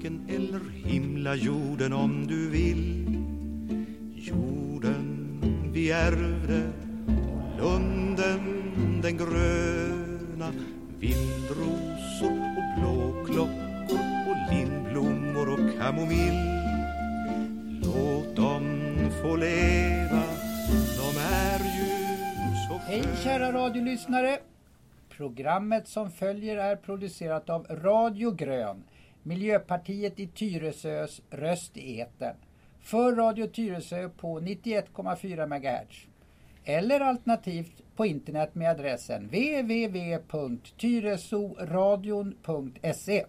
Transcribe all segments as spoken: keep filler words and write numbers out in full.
marken eller himla jorden om du vill. Jorden vi ärvde och lunden den gröna, vildrosor och blåklockor och lindblommor och kamomill. Låt dem få leva, de är ju så sköna. Hej kära radiolyssnare! Programmet som följer är producerat av Radio Grön, Miljöpartiet i Tyresös röst i etern. För Radio Tyresö på nittioett komma fyra megahertz. Eller alternativt på internet med adressen w w w punkt tyresoradion punkt se.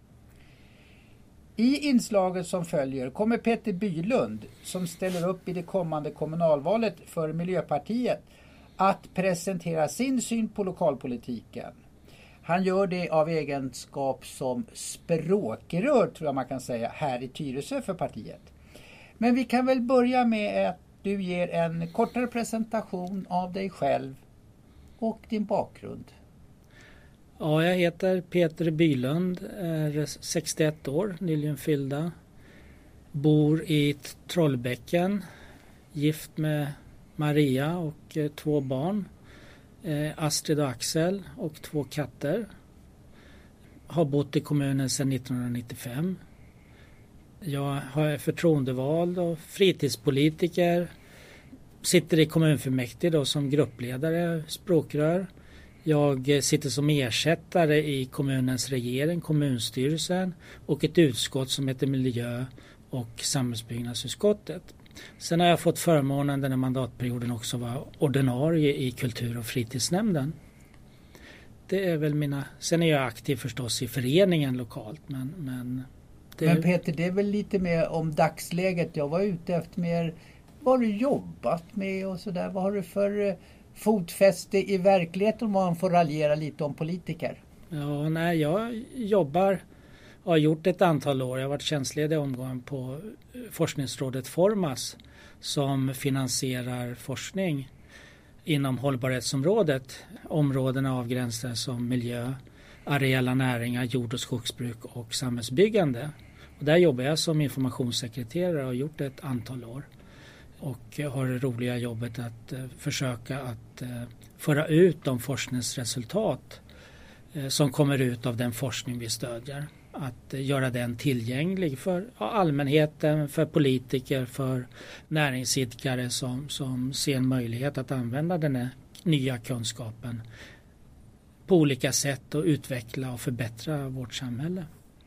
I inslaget som följer kommer Peter Bylund, som ställer upp i det kommande kommunalvalet för Miljöpartiet, att presentera sin syn på lokalpolitiken. Han gör det av egenskap som språkrör, tror jag man kan säga, här i Tyresö för partiet. Men vi kan väl börja med att du ger en kortare presentation av dig själv och din bakgrund. Ja, jag heter Peter Bylund, är sextioett år, nyligen fyllda. Bor i Trollbäcken, gift med Maria och eh, två barn. Eh, Astrid och Axel och två katter. Har bott i kommunen sedan nittonhundranittiofem. Jag är förtroendevald och fritidspolitiker. Sitter i kommunfullmäktige då som gruppledare, språkrör. Jag sitter som ersättare i kommunens regering, kommunstyrelsen och ett utskott som heter miljö- och samhällsbyggnadsutskottet. Sen har jag fått förmånen den här mandatperioden också vara ordinarie i kultur- och fritidsnämnden. Det är väl mina... Sen är jag aktiv förstås i föreningen lokalt. Men, men, det... men Peter, det är väl lite mer om dagsläget. Jag var ute efter mer vad har du jobbat med och sådär. Vad har du för fotfäste i verkligheten om man får raljera lite om politiker? Ja, nej, jag jobbar... har gjort ett antal år. Jag har varit tjänstledig omgången på forskningsrådet Formas som finansierar forskning inom hållbarhetsområdet. Områdena avgränsade som miljö, areella näringar, jord- och skogsbruk och samhällsbyggande. Och där jobbar jag som informationssekreterare och har gjort ett antal år. Och har det roliga jobbet att uh, försöka att uh, föra ut de forskningsresultat uh, som kommer ut av den forskning vi stödjer. Att göra den tillgänglig för allmänheten, för politiker, för näringsidkare som, som ser en möjlighet att använda den här nya kunskapen på olika sätt och utveckla och förbättra vårt samhälle.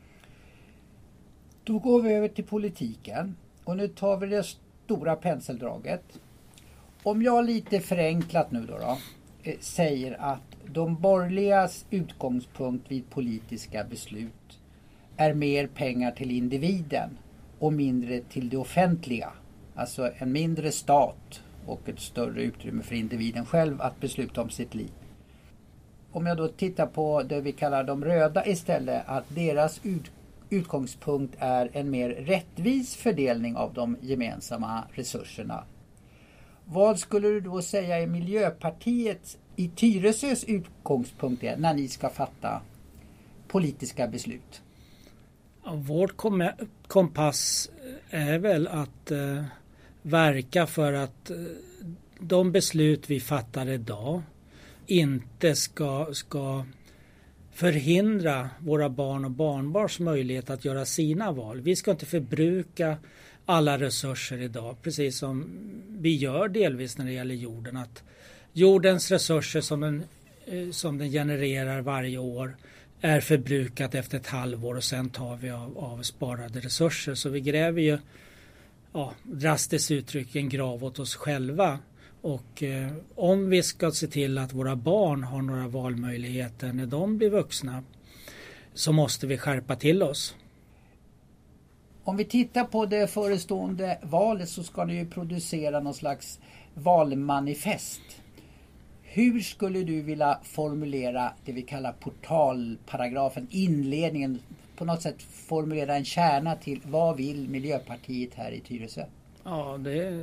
Då går vi över till politiken och nu tar vi det stora penseldraget. Om jag lite förenklat nu då, då säger att de borgerligas utgångspunkt vid politiska beslut är mer pengar till individen och mindre till det offentliga. Alltså en mindre stat och ett större utrymme för individen själv att besluta om sitt liv. Om jag då tittar på det vi kallar de röda istället, att deras ut- utgångspunkt är en mer rättvis fördelning av de gemensamma resurserna. Vad skulle du då säga är Miljöpartiet i Tyresös utgångspunkt är när ni ska fatta politiska beslut? Vår kom- kompass är väl att eh, verka för att eh, de beslut vi fattar idag inte ska, ska förhindra våra barn och barnbarns möjlighet att göra sina val. Vi ska inte förbruka alla resurser idag, precis som vi gör delvis när det gäller jorden. Att jordens resurser som den, eh, som den genererar varje år är förbrukat efter ett halvår och sen tar vi av, av sparade resurser. Så vi gräver ju, ja, drastiskt uttryck, en grav åt oss själva. Och eh, om vi ska se till att våra barn har några valmöjligheter när de blir vuxna så måste vi skärpa till oss. Om vi tittar på det förestående valet så ska ni ju producera någon slags valmanifest. Hur skulle du vilja formulera det vi kallar portalparagrafen, inledningen, på något sätt formulera en kärna till vad vill Miljöpartiet här i Tyresö? Ja, det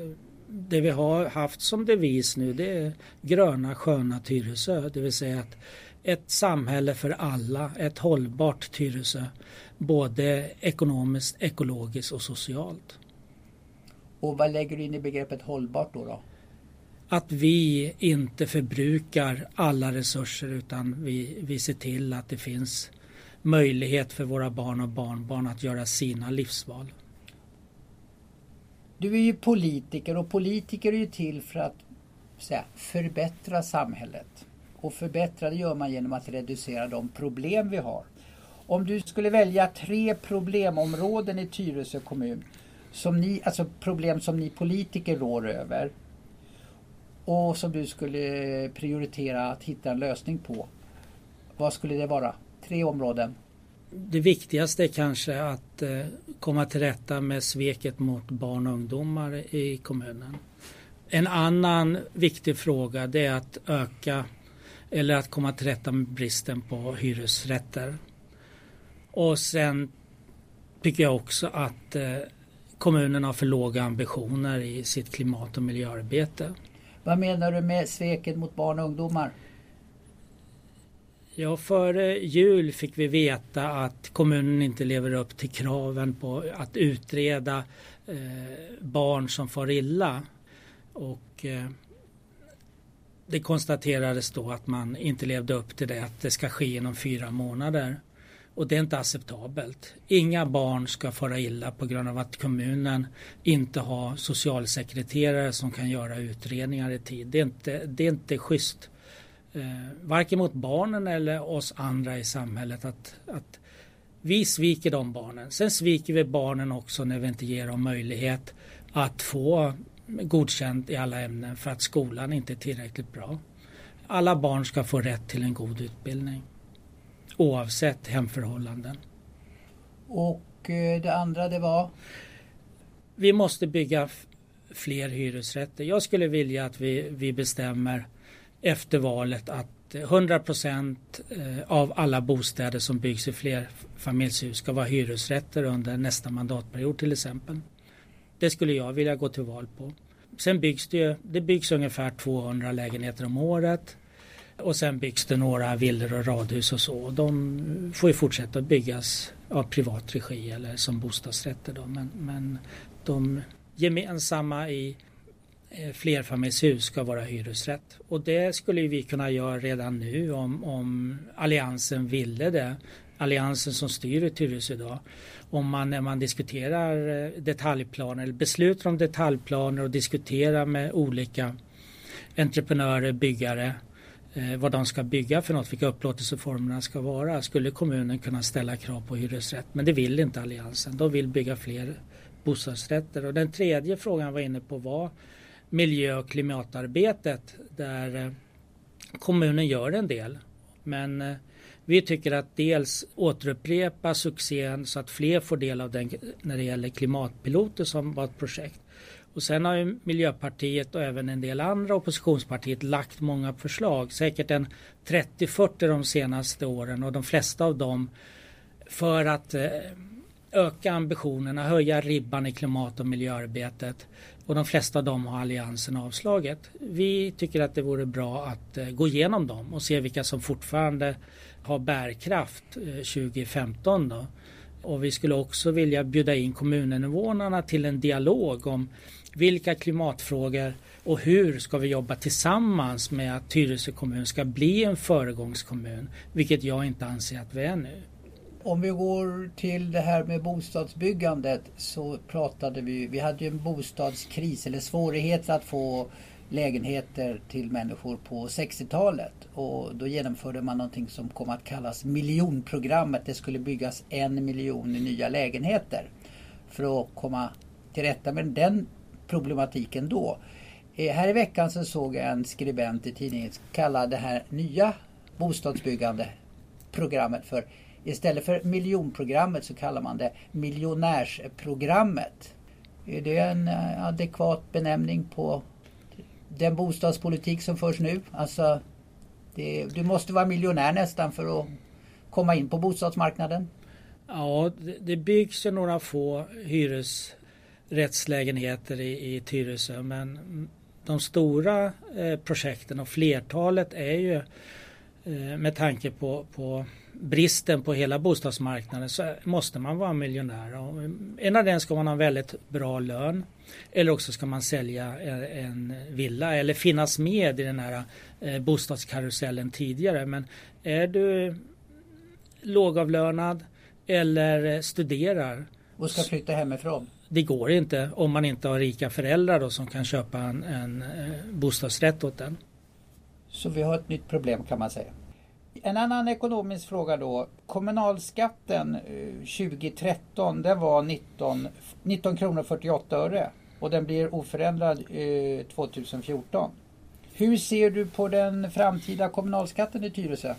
det vi har haft som devis nu, det är gröna sköna Tyresö. Det vill säga att ett samhälle för alla, ett hållbart Tyresö. Både ekonomiskt, ekologiskt och socialt. Och vad lägger du in i begreppet hållbart då? då? Att vi inte förbrukar alla resurser utan vi, vi ser till att det finns möjlighet för våra barn och barnbarn att göra sina livsval. Du är ju politiker och politiker är ju till för att säga, förbättra samhället. Och förbättra det gör man genom att reducera de problem vi har. Om du skulle välja tre problemområden i Tyresö kommun, som ni, alltså problem som ni politiker rår över och som du skulle prioritera att hitta en lösning på, vad skulle det vara? Tre områden. Det viktigaste är kanske att eh, komma till rätta med sveket mot barn och ungdomar i kommunen. En annan viktig fråga det är att öka eller att komma till rätta med bristen på hyresrätter. Och sen tycker jag också att eh, kommunen har för låga ambitioner i sitt klimat- och miljöarbete. Vad menar du med sveket mot barn och ungdomar? Ja, före jul fick vi veta att kommunen inte lever upp till kraven på att utreda eh, barn som far illa. Och eh, det konstaterades då att man inte levde upp till det, att det ska ske inom fyra månader. Och det är inte acceptabelt. Inga barn ska fara illa på grund av att kommunen inte har socialsekreterare som kan göra utredningar i tid. Det är inte, det är inte schysst. Eh, varken mot barnen eller oss andra i samhället att, att vi sviker de barnen. Sen sviker vi barnen också när vi inte ger dem möjlighet att få godkänt i alla ämnen för att skolan inte är tillräckligt bra. Alla barn ska få rätt till en god utbildning oavsett hemförhållanden. Och eh, det andra det var? Vi måste bygga f- fler hyresrätter. Jag skulle vilja att vi, vi bestämmer efter valet att hundra procent av alla bostäder som byggs i flerfamiljshus ska vara hyresrätter under nästa mandatperiod till exempel. Det skulle jag vilja gå till val på. Sen byggs det ju, det byggs ungefär tvåhundra lägenheter om året. Och sen byggs det några villor och radhus och så. De får ju fortsätta byggas av privat regi eller som bostadsrätter då. Men, men de gemensamma i flerfamiljshus ska vara hyresrätt. Och det skulle vi kunna göra redan nu om, om alliansen ville det. Alliansen som styr i Tyresö idag. Om man när man diskuterar detaljplaner eller beslutar om detaljplaner och diskuterar med olika entreprenörer, byggare eh, vad de ska bygga för något, vilka upplåtelseformerna ska vara, skulle kommunen kunna ställa krav på hyresrätt. Men det vill inte alliansen. De vill bygga fler bostadsrätter. Och den tredje frågan jag var inne på var miljö- och klimatarbetet där eh, kommunen gör en del. Men eh, vi tycker att dels återupprepa succén så att fler får del av den när det gäller klimatpiloter som var ett projekt. Och sen har ju Miljöpartiet och även en del andra oppositionspartier lagt många förslag. Säkert en trettio fyrtio de senaste åren och de flesta av dem för att eh, öka ambitionerna, höja ribban i klimat- och miljöarbetet. Och de flesta av dem har alliansen avslagit. Vi tycker att det vore bra att eh, gå igenom dem och se vilka som fortfarande har bärkraft eh, tjugo femton då. Och vi skulle också vilja bjuda in kommuninvånarna till en dialog om vilka klimatfrågor och hur ska vi jobba tillsammans med att Tyresö kommun ska bli en föregångskommun, vilket jag inte anser att vi är nu. Om vi går till det här med bostadsbyggandet så pratade vi, vi hade ju en bostadskris eller svårigheter att få lägenheter till människor på sextiotalet och då genomförde man någonting som kom att kallas miljonprogrammet. Det skulle byggas en miljon nya lägenheter för att komma till rätta med den problematiken då. Eh, här i veckan så såg jag en skribent i tidningen kalla det här nya bostadsbyggande programmet för, istället för miljonprogrammet så kallar man det miljonärsprogrammet. Är det en adekvat benämning på den bostadspolitik som förs nu? Alltså, det, du måste vara miljonär nästan för att komma in på bostadsmarknaden. Ja, det, det byggs ju några få rättslägenheter i, i Tyresö, men de stora eh, projekten och flertalet är ju eh, med tanke på, på bristen på hela bostadsmarknaden, så måste man vara miljonär. Och en av den ska man ha en väldigt bra lön, eller också ska man sälja en, en villa eller finnas med i den här eh, bostadskarusellen tidigare. Men är du lågavlönad eller studerar och ska flytta hemifrån, det går inte om man inte har rika föräldrar då, som kan köpa en, en eh, bostadsrätt åt den. Så vi har ett nytt problem, kan man säga. En annan ekonomisk fråga då. Kommunalskatten eh, tjugo tretton, det var nitton kronor fyrtioåtta öre och den blir oförändrad eh, tjugohundrafjorton. Hur ser du på den framtida kommunalskatten i Tyresö?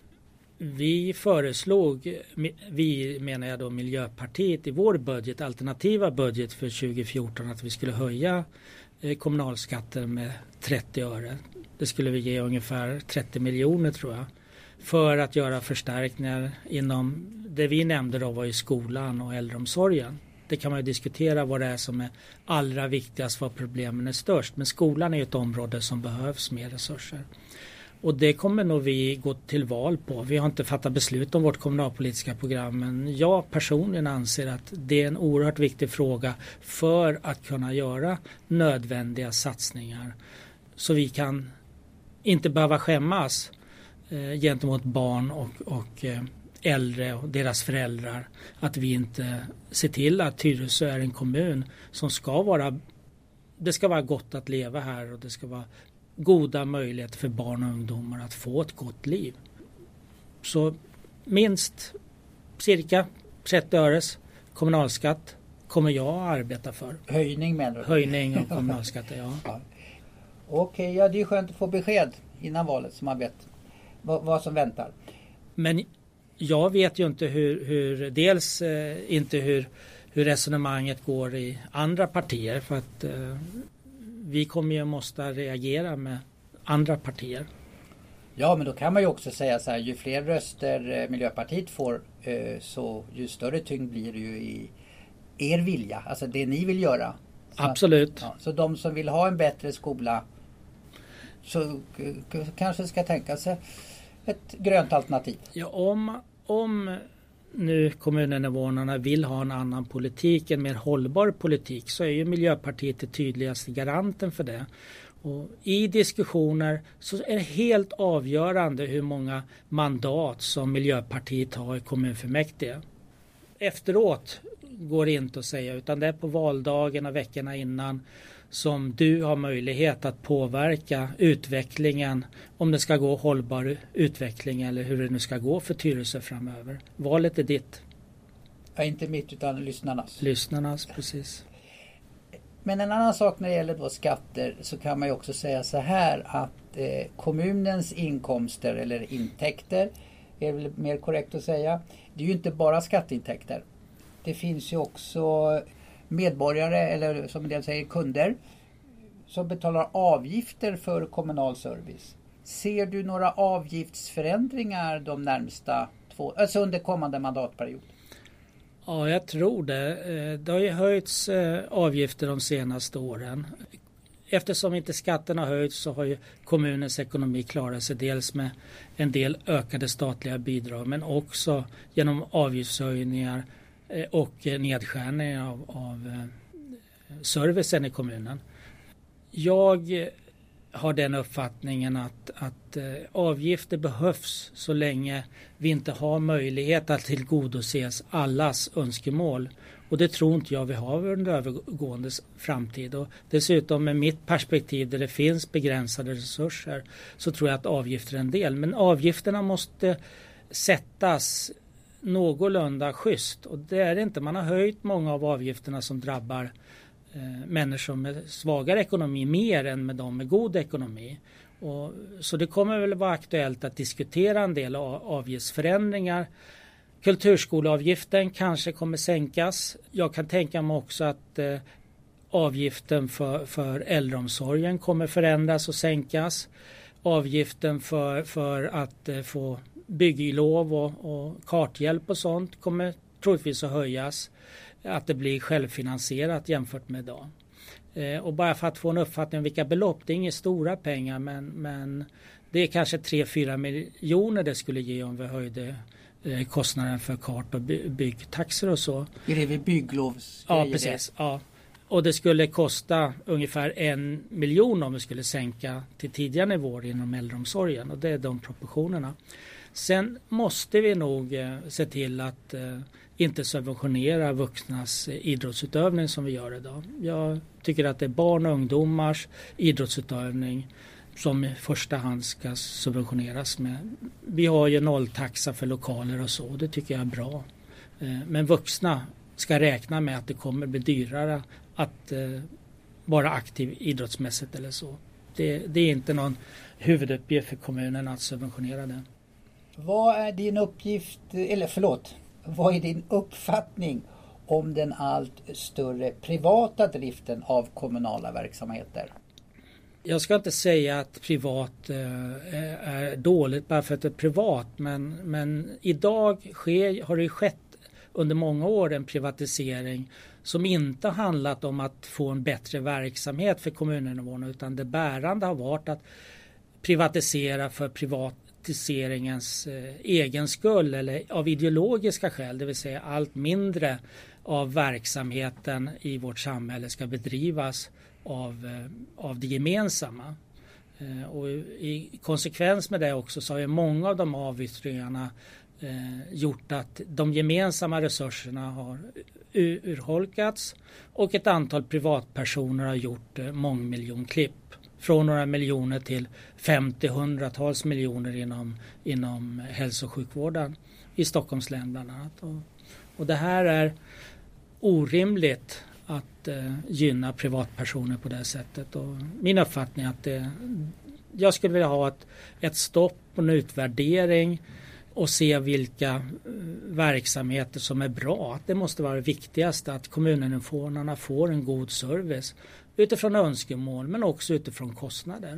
Vi föreslog, vi menar jag då Miljöpartiet, i vår budget, alternativa budget för tjugo fjorton, att vi skulle höja kommunalskatten med trettio öre. Det skulle vi ge ungefär trettio miljoner tror jag, för att göra förstärkningar inom det vi nämnde då var i skolan och äldreomsorgen. Det kan man ju diskutera vad det är som är allra viktigast, vad problemen är störst. Men skolan är ju ett område som behövs mer resurser. Och det kommer nog vi gå till val på. Vi har inte fattat beslut om vårt kommunalpolitiska program, men jag personligen anser att det är en oerhört viktig fråga för att kunna göra nödvändiga satsningar. Så vi kan inte behöva skämmas eh, gentemot barn och, och eh, äldre och deras föräldrar. Att vi inte ser till att Tyresö är en kommun som ska vara, det ska vara gott att leva här och det ska vara goda möjligheter för barn och ungdomar att få ett gott liv. Så minst cirka trettio öres kommunalskatt kommer jag att arbeta för. Höjning menar du? Höjning av kommunalskatten, ja. ja. Okej, ja det är skönt att få besked innan valet så man vet vad, vad som väntar. Men jag vet ju inte hur, hur dels eh, inte hur, hur resonemanget går i andra partier, för att eh, vi kommer ju måste reagera med andra partier. Ja, men då kan man ju också säga så här, ju fler röster Miljöpartiet får eh, så ju större tyngd blir det ju i er vilja, alltså det ni vill göra. Så, absolut. Ja, så de som vill ha en bättre skola så k- kanske ska tänka sig ett grönt alternativ. Ja, om, om nu kommuninvånarna vill ha en annan politik, en mer hållbar politik, så är ju Miljöpartiet det tydligaste garanten för det. Och i diskussioner så är det helt avgörande hur många mandat som Miljöpartiet har i kommunfullmäktige. Efteråt går det inte att säga, utan det är på valdagen och veckorna innan som du har möjlighet att påverka utvecklingen, om det ska gå hållbar utveckling eller hur det nu ska gå för Tyresö framöver. Valet är ditt. Ja, inte mitt utan lyssnarnas. Lyssnarnas, precis. Men en annan sak när det gäller då skatter, så kan man ju också säga så här att eh, kommunens inkomster eller intäkter är väl mer korrekt att säga. Det är ju inte bara skatteintäkter. Det finns ju också medborgare, eller som en del säger kunder, som betalar avgifter för kommunal service. Ser du några avgiftsförändringar de närmsta två, alltså under kommande mandatperiod? Ja, jag tror det. Det har ju höjts avgifter de senaste åren. Eftersom inte skatten har höjts så har ju kommunens ekonomi klarat sig dels med en del ökade statliga bidrag, men också genom avgiftshöjningar och nedskärningar av, av servicen i kommunen. Jag har den uppfattningen att, att avgifter behövs så länge vi inte har möjlighet att tillgodoses allas önskemål. Och det tror inte jag vi har under övergående framtid. Och dessutom med mitt perspektiv där det finns begränsade resurser så tror jag att avgifter är en del. Men avgifterna måste sättas någorlunda schysst. Och det är det inte. Man har höjt många av avgifterna som drabbar eh, människor med svagare ekonomi mer än med de med god ekonomi. Och, så det kommer väl vara aktuellt att diskutera en del av avgiftsförändringar. Kulturskoleavgiften kanske kommer sänkas. Jag kan tänka mig också att eh, avgiften för, för äldreomsorgen kommer förändras och sänkas. Avgiften för, för att eh, få bygglov och, och karthjälp och sånt kommer troligtvis att höjas. att det blir självfinansierat jämfört med idag. Eh, och bara för att få en uppfattning om vilka belopp, det är inga stora pengar, men, men det är kanske tre till fyra miljoner det skulle ge om vi höjde eh, kostnaden för kart- och by- byggtaxor och så. Är det vid bygglovs? Ja, precis. Ja. Och det skulle kosta ungefär en miljon om vi skulle sänka till tidigare nivåer inom äldreomsorgen, och det är de proportionerna. Sen måste vi nog eh, se till att eh, inte subventionera vuxnas eh, idrottsutövning som vi gör idag. Jag tycker att det är barn och ungdomars idrottsutövning som i första hand ska subventioneras med. Vi har ju nolltaxa för lokaler och så, det tycker jag är bra. Eh, men vuxna ska räkna med att det kommer bli dyrare att eh, vara aktiv idrottsmässigt eller så. Det, det är inte någon huvuduppgift för kommunen att subventionera det. Vad är din uppgift, eller förlåt, vad är din uppfattning om den allt större privata driften av kommunala verksamheter? Jag ska inte säga att privat eh, är dåligt bara för att det är privat, men, men idag sker, har det skett under många år en privatisering som inte handlat om att få en bättre verksamhet för kommuninvånarna, utan det bärande har varit att privatisera för privatiseringens eh, egen skull eller av ideologiska skäl, det vill säga allt mindre av verksamheten i vårt samhälle ska bedrivas av, eh, av det gemensamma. Eh, och i konsekvens med det också så har ju många av de avyttringarna eh, gjort att de gemensamma resurserna har urholkats och ett antal privatpersoner har gjort eh, mångmiljonklipp. Från några miljoner till femtio hundratals miljoner inom, inom hälso- och sjukvården i Stockholms län bland annat. Och, och det här är orimligt att eh, gynna privatpersoner på det sättet. Och min uppfattning är att det, jag skulle vilja ha ett, ett stopp och en utvärdering och se vilka verksamheter som är bra. Det måste vara det viktigaste, att kommuninvånarna får en god service utifrån önskemål men också utifrån kostnader.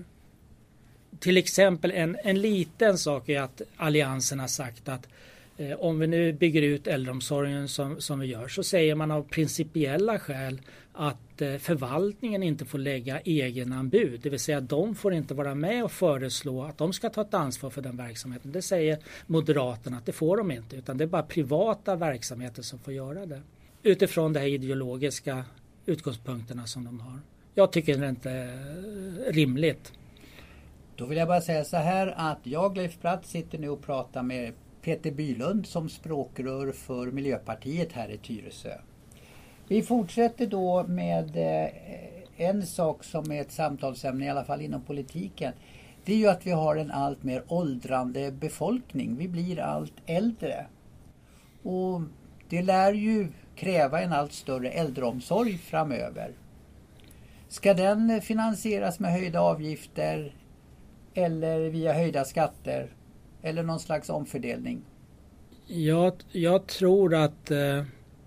Till exempel en, en liten sak är att Alliansen har sagt att eh, om vi nu bygger ut äldreomsorgen som, som vi gör, så säger man av principiella skäl att eh, förvaltningen inte får lägga egenanbud. Det vill säga att de får inte vara med och föreslå att de ska ta ett ansvar för den verksamheten. Det säger Moderaterna att det får de inte, utan det är bara privata verksamheter som får göra det. Utifrån de här ideologiska utgångspunkterna som de har. Jag tycker det inte är rimligt. Då vill jag bara säga så här att jag, Leif Bratt, sitter nu och pratar med Peter Bylund som språkrör för Miljöpartiet här i Tyresö. Vi fortsätter då med en sak som är ett samtalsämne i alla fall inom politiken. Det är ju att vi har en allt mer åldrande befolkning. Vi blir allt äldre. Och det lär ju kräva en allt större äldreomsorg framöver. Ska den finansieras med höjda avgifter eller via höjda skatter eller någon slags omfördelning? Jag, jag tror att eh,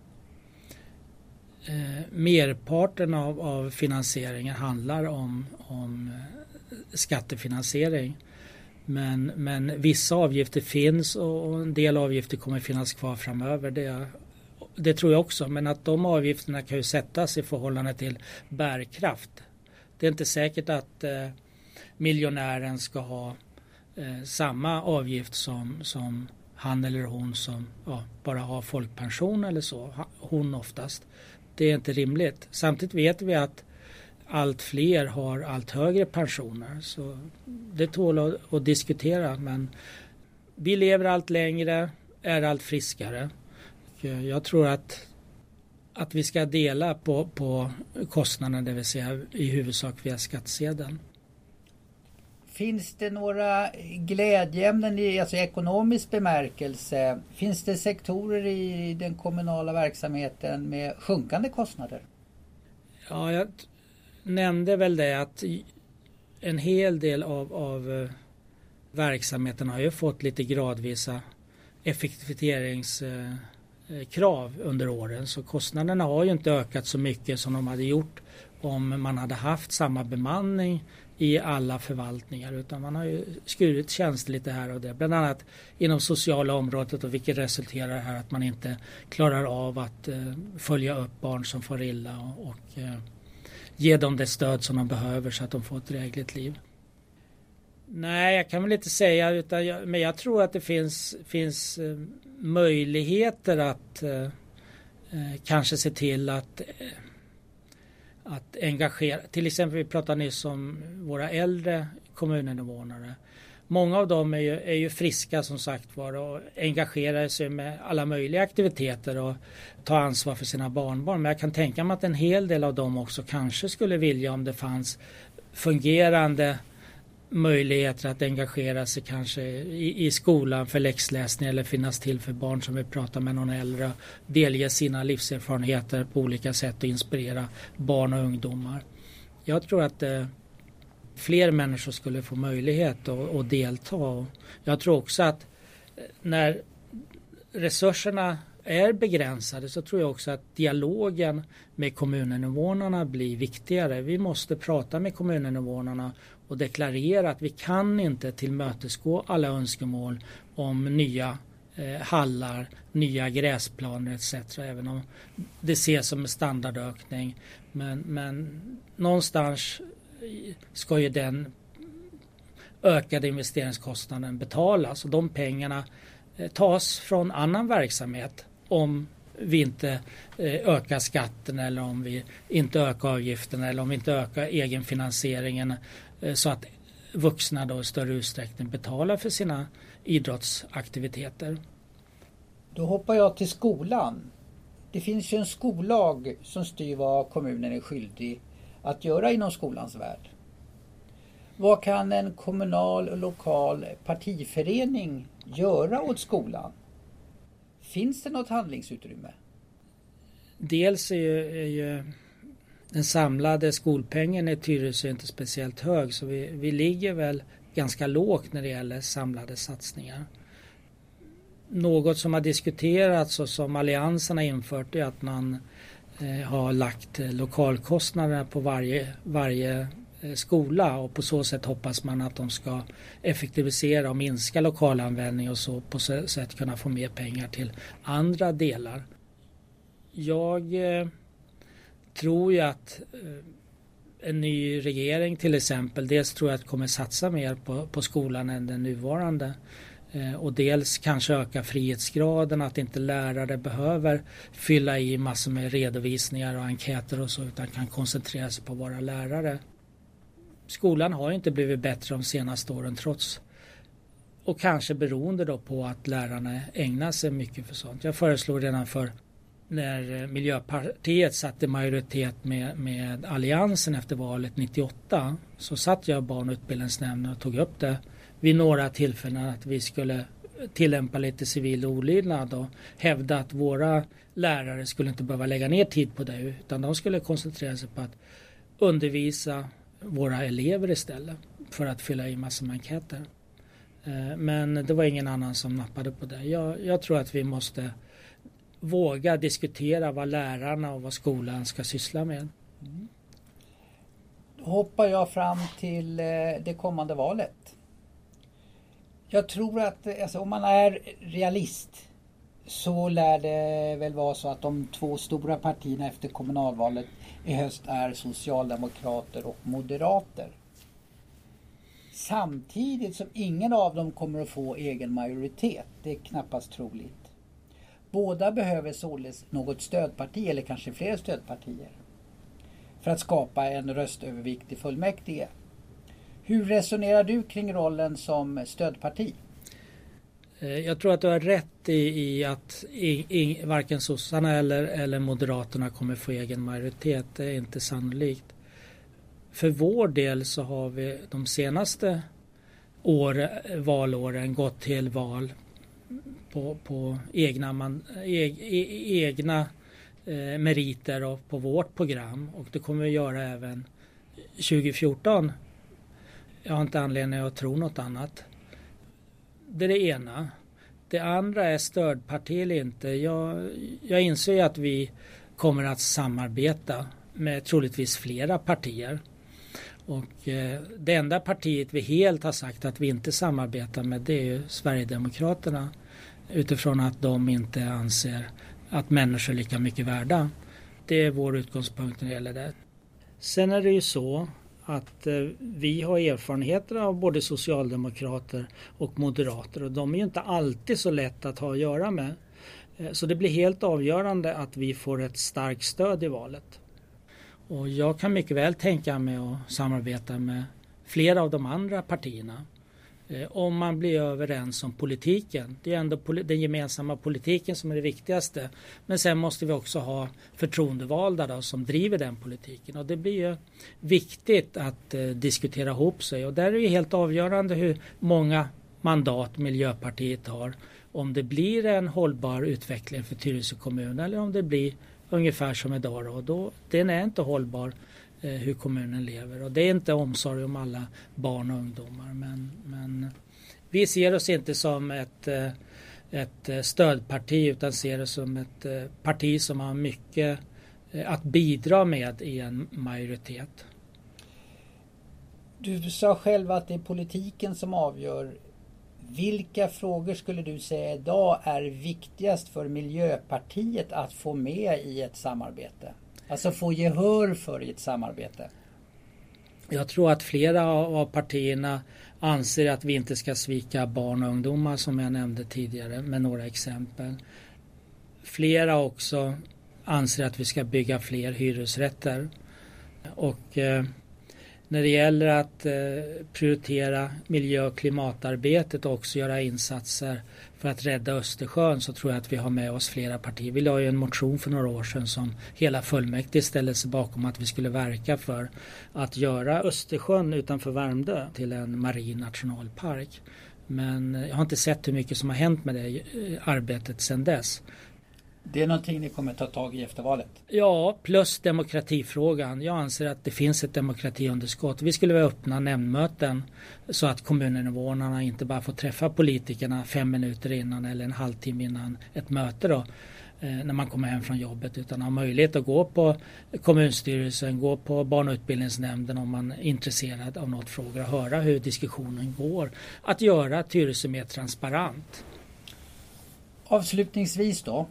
eh, merparten av, av finansieringen handlar om, om skattefinansiering. Men, men vissa avgifter finns och en del avgifter kommer finnas kvar framöver. Det, det tror jag också. Men att de avgifterna kan ju sättas i förhållande till bärkraft. Det är inte säkert att eh, miljonären ska ha eh, samma avgift som, som han eller hon som ja, bara har folkpension eller så. Hon oftast. Det är inte rimligt. Samtidigt vet vi att allt fler har allt högre pensioner. Så det tål att, att diskutera. Men vi lever allt längre, är allt friskare. Jag tror att, att vi ska dela på, på kostnaderna, det vill säga i huvudsak via skattsedeln. Finns det några glädjeämnen i alltså ekonomisk bemärkelse? Finns det sektorer i den kommunala verksamheten med sjunkande kostnader? Ja, jag t- nämnde väl det att en hel del av, av verksamheten har ju fått lite gradvisa effektiviseringskrav under åren. Så kostnaderna har ju inte ökat så mycket som de hade gjort om man hade haft samma bemanning i alla förvaltningar, utan man har ju skurit tjänster lite här och där. Bland annat inom sociala området, och vilket resulterar här att man inte klarar av att eh, följa upp barn som får illa och, och eh, ge dem det stöd som de behöver så att de får ett drägligt liv. Nej, jag kan väl inte säga, utan jag, men jag tror att det finns, finns eh, möjligheter att eh, eh, kanske se till att eh, att engagera. Till exempel, vi pratade nyss om våra äldre kommuninvånare. Många av dem är ju, är ju friska som sagt var och engagerar sig med alla möjliga aktiviteter och tar ansvar för sina barnbarn. Men jag kan tänka mig att en hel del av dem också kanske skulle vilja, om det fanns fungerande möjligheter att engagera sig kanske i, i skolan för läxläsning eller finnas till för barn som vill prata med någon äldre, delge sina livserfarenheter på olika sätt och inspirera barn och ungdomar. Jag tror att eh, fler människor skulle få möjlighet att, att delta. Och jag tror också att när resurserna är begränsade så tror jag också att dialogen med kommuninvånarna blir viktigare. Vi måste prata med kommuninvånarna och deklarera att vi kan inte tillmötesgå alla önskemål om nya eh, hallar, nya gräsplaner et cetera. Även om det ses som en standardökning. Men, men någonstans ska ju den ökade investeringskostnaden betalas. Och de pengarna eh, tas från annan verksamhet om vi inte eh, ökar skatten eller om vi inte ökar avgiften eller om vi inte ökar egenfinansieringen eh, så att vuxna då i större utsträckning betalar för sina idrottsaktiviteter. Då hoppar jag till skolan. Det finns ju en skollag som styr vad kommunen är skyldig att göra inom skolans värld. Vad kan en kommunal och lokal partiförening göra åt skolan? Finns det något handlingsutrymme? Dels är ju, är ju den samlade skolpengen i Tyresö inte speciellt hög, så vi, vi ligger väl ganska lågt när det gäller samlade satsningar. Något som har diskuterats och som Alliansen har infört är att man eh, har lagt lokalkostnaderna på varje, varje eh, skola, och på så sätt hoppas man att de ska effektivisera och minska lokalanvändning och så på så sätt kunna få mer pengar till andra delar. Jag eh, tror ju att eh, en ny regering till exempel, dels tror jag att kommer satsa mer på, på skolan än den nuvarande. Eh, och dels kanske öka frihetsgraden, att inte lärare behöver fylla i massor med redovisningar och enkäter och så, utan kan koncentrera sig på att vara lärare. Skolan har inte blivit bättre de senaste åren trots, och kanske beroende då på att lärarna ägnar sig mycket för sånt. Jag föreslog redan för när Miljöpartiet satt i majoritet med, med Alliansen efter valet nittioåtta, så satt jag i barn- och utbildningsnämnden och tog upp det vid några tillfällen att vi skulle tillämpa lite civil olydnad och hävda att våra lärare skulle inte behöva lägga ner tid på det, utan de skulle koncentrera sig på att undervisa våra elever istället för att fylla i massor med enkäter. Men det var ingen annan som nappade på det. Jag, jag tror att vi måste våga diskutera vad lärarna och vad skolan ska syssla med. Mm. Då hoppar jag fram till det kommande valet. Jag tror att alltså, om man är realist så lär det väl vara så att de två stora partierna efter kommunalvalet i höst är socialdemokrater och moderater. Samtidigt som ingen av dem kommer att få egen majoritet. Det är knappast troligt. Båda behöver således något stödparti eller kanske fler stödpartier för att skapa en röstövervikt i fullmäktige. Hur resonerar du kring rollen som stödparti? Jag tror att du har rätt i, i att i, i, varken sossarna eller, eller moderaterna kommer få egen majoritet. Det är inte sannolikt. För vår del så har vi de senaste år, valåren gått till val på, på egna, man, e, e, egna eh, meriter och på vårt program. Och det kommer vi göra även tjugo fjorton. Jag har inte anledning att tro något annat. Det är det ena. Det andra är stödparti eller inte. Jag, jag inser att vi kommer att samarbeta med troligtvis flera partier. Och eh, det enda partiet vi helt har sagt att vi inte samarbetar med, det är ju Sverigedemokraterna, utifrån att de inte anser att människor är lika mycket värda. Det är vår utgångspunkt när det gäller det. Sen är det ju så att eh, vi har erfarenheter av både socialdemokrater och moderater, och de är ju inte alltid så lätt att ha att göra med. Eh, så det blir helt avgörande att vi får ett starkt stöd i valet. Och jag kan mycket väl tänka mig att samarbeta med flera av de andra partierna. Eh, om man blir överens om politiken. Det är ändå poli- den gemensamma politiken som är det viktigaste. Men sen måste vi också ha förtroendevalda då, som driver den politiken. Och det blir ju viktigt att eh, diskutera ihop sig. Och där är det ju helt avgörande hur många mandat Miljöpartiet har. Om det blir en hållbar utveckling för Tyresö kommun eller om det blir ungefär som idag. Då. Då, den är inte hållbar eh, hur kommunen lever. Och det är inte omsorg om alla barn och ungdomar. Men, men vi ser oss inte som ett, eh, ett stödparti, utan ser det som ett eh, parti som har mycket eh, att bidra med i en majoritet. Du sa själv att det är politiken som avgör. Vilka frågor skulle du säga idag är viktigast för Miljöpartiet att få med i ett samarbete? Alltså få gehör för i ett samarbete. Jag tror att flera av partierna anser att vi inte ska svika barn och ungdomar, som jag nämnde tidigare med några exempel. Flera också anser att vi ska bygga fler hyresrätter. Och eh, när det gäller att eh, prioritera miljö- och klimatarbetet och också göra insatser för att rädda Östersjön, så tror jag att vi har med oss flera partier. Vi la ju en motion för några år sedan som hela fullmäktige ställde sig bakom, att vi skulle verka för att göra Östersjön utanför Värmdö till en marin nationalpark. Men jag har inte sett hur mycket som har hänt med det arbetet sedan dess. Det är någonting ni kommer ta tag i efter valet? Ja, plus demokratifrågan. Jag anser att det finns ett demokratiunderskott. Vi skulle vilja öppna nämndmöten så att kommuninvånarna inte bara får träffa politikerna fem minuter innan eller en halvtimme innan ett möte då, eh, när man kommer hem från jobbet, utan har möjlighet att gå på kommunstyrelsen, gå på barn- och utbildningsnämnden om man är intresserad av något frågor och höra hur diskussionen går. Att göra Tyresö mer transparent. Avslutningsvis då.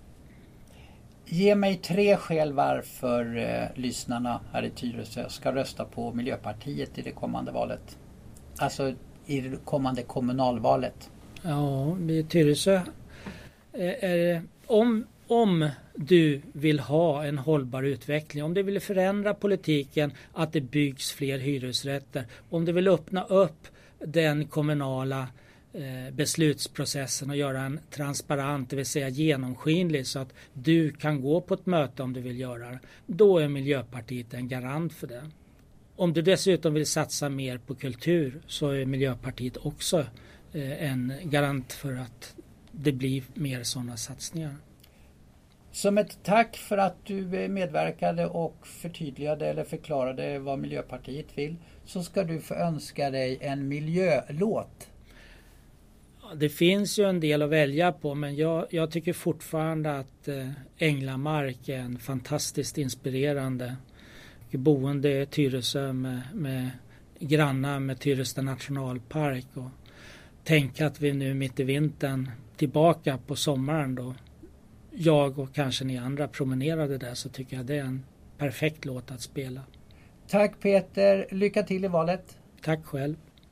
Ge mig tre skäl varför eh, lyssnarna här i Tyresö ska rösta på Miljöpartiet i det kommande valet. Alltså i det kommande kommunalvalet. Ja, i Tyresö är, är, om, om du vill ha en hållbar utveckling, om du vill förändra politiken, att det byggs fler hyresrätter, om du vill öppna upp den kommunala beslutsprocessen och göra en transparent, det vill säga genomskinlig, så att du kan gå på ett möte om du vill göra det. Då är Miljöpartiet en garant för det. Om du dessutom vill satsa mer på kultur, så är Miljöpartiet också en garant för att det blir mer sådana satsningar. Som ett tack för att du medverkade och förtydligade eller förklarade vad Miljöpartiet vill, så ska du få önska dig en miljölåt. Det finns ju en del att välja på, men jag, jag tycker fortfarande att eh, Änglamark är en fantastiskt inspirerande boende i Tyresö med, med grannar med Tyresö nationalpark, och tänka att vi nu mitt i vintern tillbaka på sommaren då jag och kanske ni andra promenerade där, så tycker jag det är en perfekt låt att spela. Tack Peter, lycka till i valet. Tack själv.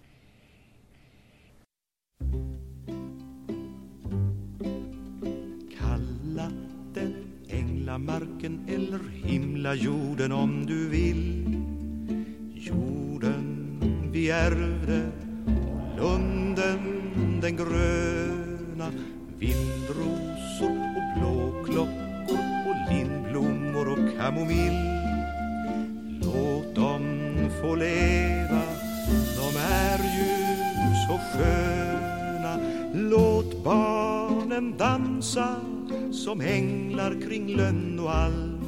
Marken eller himla jorden om du vill. Jorden vi ärvde och lunden den gröna, vildrosor och blåklockor och lindblommor och kamomill. Låt dem få leva, de är ju så sköna. Låt barnen dansa som änglar kring lönn och alm.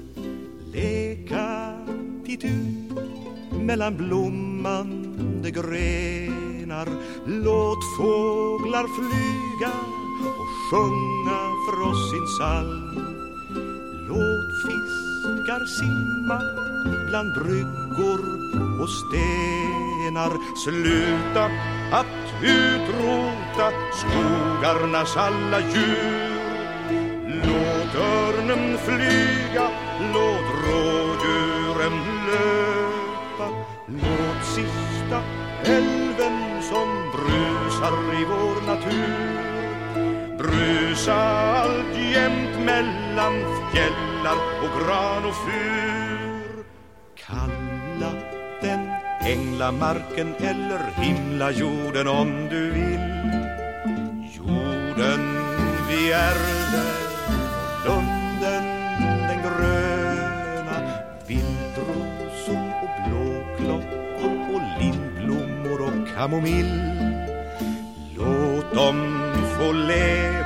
Leka titt ut mellan blommande grenar. Låt fåglar flyga och sjunga för oss sin psalm. Låt fisk brukar simma bland bryggor och stenar. Sluta att utrota skogarnas alla djur. Låt örnen flyga, låt rådjuren löpa. Låt sista älven som brusar i vår natur brusa alltjämt mellan fjällar och gran och fur. Kalla den änglamarken eller himlajorden om du vill. Jorden vi ärvde och lunden den gröna. Vildrosor och blåklockor och lindblommor och kamomill. Låt dem få leva